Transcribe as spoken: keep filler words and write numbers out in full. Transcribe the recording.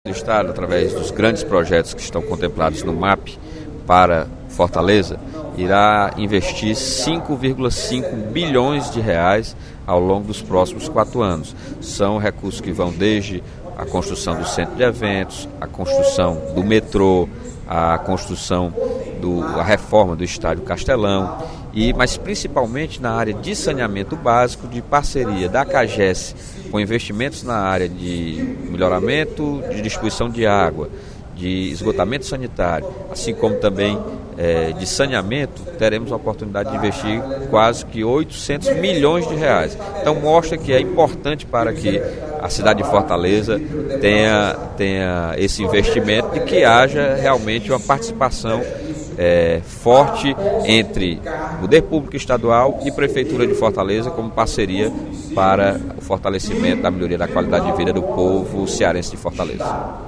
O Estado, através dos grandes projetos que estão contemplados no M A P para Fortaleza, irá investir cinco vírgula cinco bilhões de reais ao longo dos próximos quatro anos. São recursos que vão desde a construção do centro de eventos, a construção do metrô, a construção, do, a reforma do estádio Castelão, e, mas principalmente na área de saneamento básico, de parceria da CAGES com investimentos na área de melhoramento de distribuição de água, de esgotamento sanitário, assim como também é, de saneamento. Teremos a oportunidade de investir quase que oitocentos milhões de reais. Então mostra que é importante para que a cidade de Fortaleza tenha, tenha esse investimento e que haja realmente uma participação É, forte entre poder público estadual e Prefeitura de Fortaleza como parceria para o fortalecimento da melhoria da qualidade de vida do povo cearense de Fortaleza.